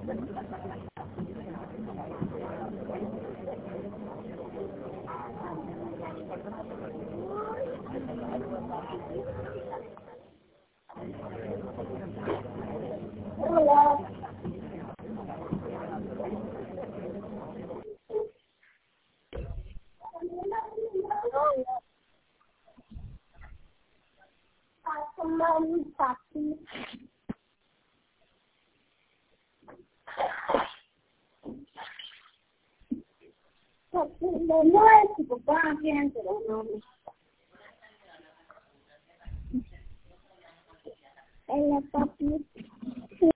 No es tu papá, fíjense los nombres. El papi.